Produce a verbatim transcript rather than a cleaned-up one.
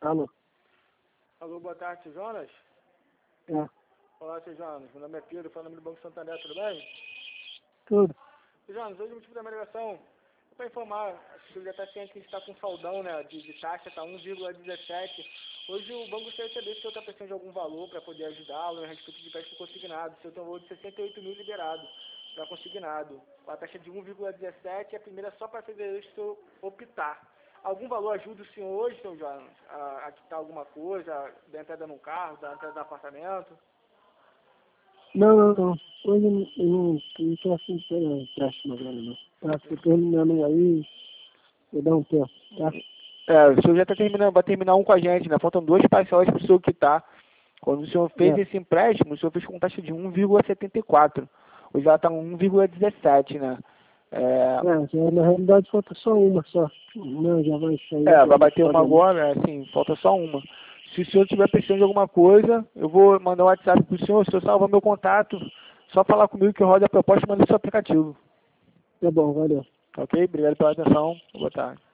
Alô? Alô, boa tarde, seu Jonas? É. Olá, seu Jonas. Meu nome é Pedro, falo no nome do Banco Santander, tudo bem? Tudo. Seu Jonas, hoje o motivo da minha ligação é para informar, acho que o senhor já está ciente que a gente está com saldão, né, de, de taxa, está um vírgula dezessete. Hoje o banco gostaria de saber se o senhor está precisando de algum valor para poder ajudá-lo a respeito de empréstimo consignado. O senhor tem um valor de sessenta e oito mil liberado para consignado. A taxa de um vírgula dezessete, a primeira é só para fevereiro se o senhor optar. Algum valor ajuda o senhor hoje, seu Jonas, a, a quitar alguma coisa, da entrada num carro, da entrada no apartamento? Não, não, não. Hoje eu não eu não não tô assim de pegar empréstimo agora, não. Tá, tô terminando aí, vou dar um tempo, tá? É, o senhor já está terminando, vai terminar um com a gente, né? Faltam duas parcelas para o senhor quitar. Quando o senhor fez É. esse empréstimo, o senhor fez com taxa de um vírgula setenta e quatro. Hoje ela está um vírgula dezessete, né? É, É, já, na realidade falta só uma só. Não, já vai sair. é, vai agora esse bater uma pagamento. agora, assim, falta só uma. Se o senhor tiver precisando de alguma coisa, eu vou mandar um WhatsApp para o senhor, o senhor salva meu contato, só falar comigo que eu rodo a proposta e mando o seu aplicativo. Tá bom, valeu. Ok? Obrigado pela atenção. Boa tarde.